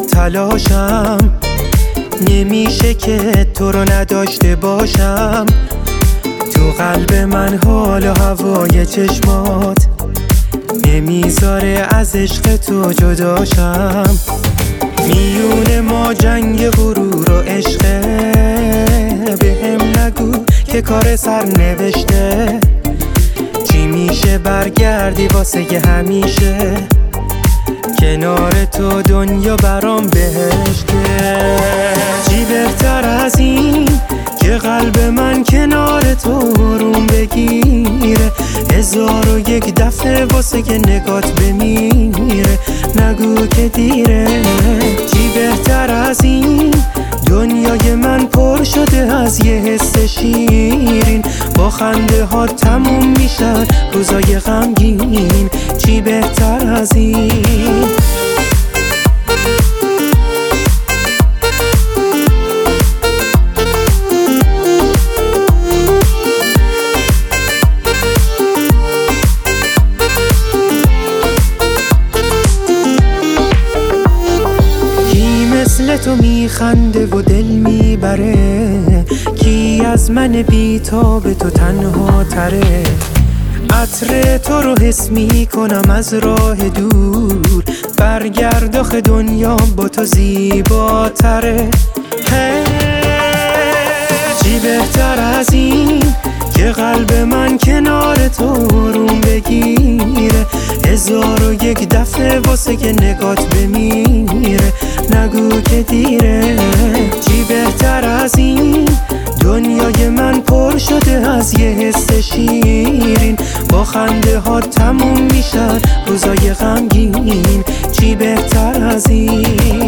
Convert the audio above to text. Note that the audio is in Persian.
تلاشم، نمیشه که تو رو نداشته باشم. تو قلب من حال و هوای چشمات نمیذاره از عشق تو جداشم. میون ما جنگ غرور و عشقه، بهم نگو که کار سر نوشته. چی میشه برگردی واسه که همیشه، کنار تو دنیا برام بهشته. چی بهتر از این که قلب من کنار تو روم بگیره، 1001 دفعه واسه که نگات بمیره. نگو که دیره. چی بهتر از این، دنیای من پر شده از یه حس شیرین، با خنده ها تموم میشن روزای غمگین. چی بهتر از این؟ مثل تو میخنده و دل میبره، کی از من بی‌تاب تو تنها تره. عطر تو رو حس میکنم از راه دور، برگرد آخه دنیا با تو زیباتره. چی بهتر از این که قلب من کنار تو روم بگیره، 1001 دفعه واسه که نگات بمیره. نگو که دیره. چی بهتر از این، دنیای من پر شده از یه حس شیرین، با خنده ها تموم میشن روزای غمگین. چی بهتر از این؟